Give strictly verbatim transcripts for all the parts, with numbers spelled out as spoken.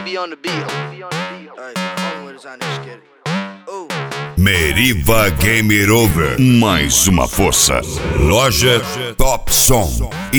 be on the beat. Alright, hold on, on this kid. Oh. Meriva Gamer Over, mais uma força. Loja Top Som,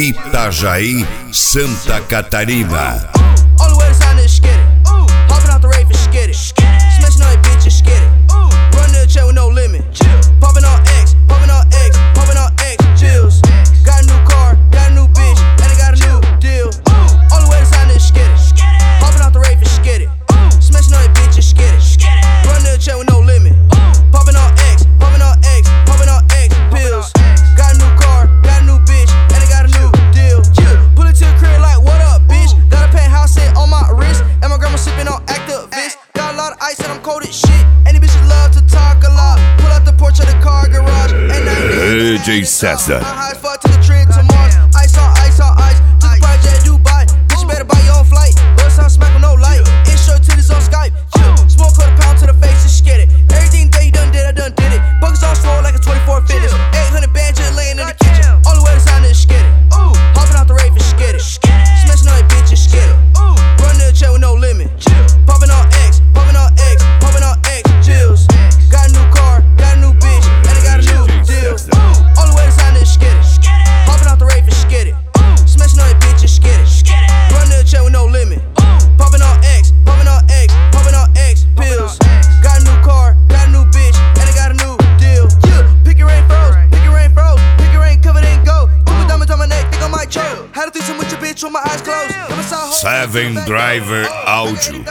Itajaí, Santa Catarina. All the way to sign this skid it. Hopping out the rave and skid it. Smashing on your bitches, skid it. Run to the chair with no limit. Popping on X, popping on X, popping on X, chills. Got a new car, got a new bitch, and I got a new deal. All the way to sign this skid it. Hopping out the rave and skid it. Smashing on your bitches, skid it. Run to the chair with no limit. Popping on X, popping on X, popping on X, pills. Got a new car, got a new bitch, and I got a new deal. Pull it to the crib like, what up, bitch? Got a penthouse set on my wrist, and my grandma sipping on Actavis. Got a lot of ice and I'm cold as shit. And these bitches love to talk a lot. Pull out the porch of the car garage, and I D J César. I'm high as fuck to the trip to Mars. Ice on ice on ice, to the project Dubai. Bitch, you better buy your own flight. Bust on smack with no light. Intro to this on Skype. Smoke quarter pound to the face, just get it. Everything that you done did, I done did it. Buckets on slow like a twenty-four fitness. eight hundred bands just laying in the kitchen. All the way to sign this, get it. Hopping out the rave and skid it. Smashing on your bitches, skid it. Run to the chair with no limit. Popping on X, popping on X, popping on X, chills. Got a new car, got a new bitch, and I got a new deal. All the way to sign this, skid it. Hopping out the rave and skid it. Smashing on your bitches, skid it. Run to the chair with no limit. Popping on X, popping on X, popping on X, pills. Got a new car, got a new bitch, and I got a new deal. Yeah, pick your rain froze, pick your rain froze, pick your rain covered and go. Put my diamonds on my neck, think I might choke. Had a threesome with your bitch with my eyes closed. Seven Driver Áudio.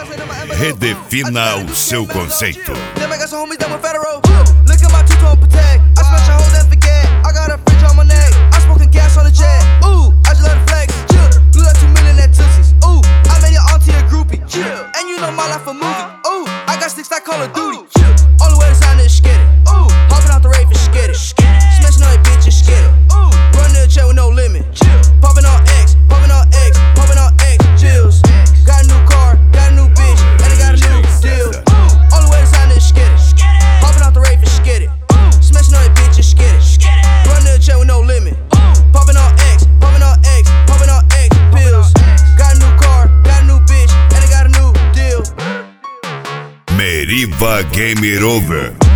Redefina o seu conceito. Then I got some homies that went federal. Look at my two-tone Patek. I smash a hole and forget. I got a fridge on my neck. I'm smoking gas on the jet. Ooh, I just let it flex. Blew that two million at Tootsies. Ooh, I made your auntie a groupie. And you know my life a movie. Ooh, I got sticks like Call of Duty. All the way to sign this, skid it. Ooh, hopping out the rave and skid it. Smashing on your bitches, skid it. Run to the chair with no limit. Popping on X, popping on X, popping on X, chills. Got a new car, got a new bitch, and I got a new deal. All the way to sign this, skid it. Hopping out the rave and skid it. Smashing on your bitches, skid it. Run to the chair with no limit. Popping on X, popping on X, popping on X, pills. Got a new car, got a new bitch, and I got a new deal. Meriva Gamer Over.